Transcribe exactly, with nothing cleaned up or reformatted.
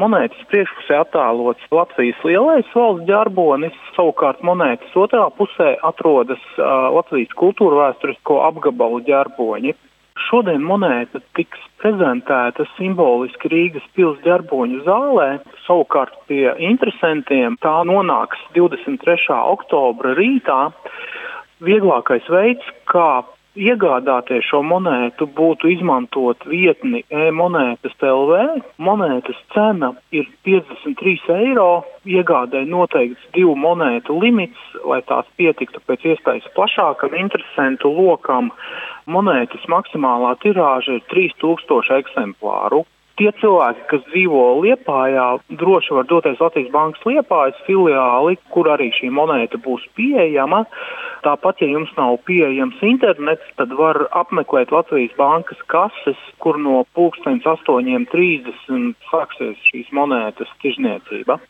Monētas priekšpusē attēlots Latvijas lielais valsts ģerbonis, savukārt monētas otrā pusē atrodas uh, Latvijas kultūra vēsturisko apgabalu ģerboņi. Šodien monēta tiks prezentēta simboliski Rīgas pils ģerboņu zālē, savukārt pie interesantiem tā nonāks divdesmit trešā oktobra rītā. Vieglākais veids, kā iegādāties šo monētu, būtu izmantot vietni e-monētas L V. Monētas cena ir piecdesmit trīs eiro, iegādai noteikts divu monētu limits, lai tās pietiktu pēc iespējas plašākam interesantu lokam. Monētas maksimālā tirāža ir trīs tūkstoši eksemplāru. Tie cilvēki, kas dzīvo Liepājā, droši var doties Latvijas Bankas Liepājas filiāli, kur arī šī monēta būs pieejama. Tāpat, ja jums nav pieejams internets, tad var apmeklēt Latvijas Bankas kases, kur no pulkstens astoņiem trīsdesmit sāksies šīs monētas tirzniecība.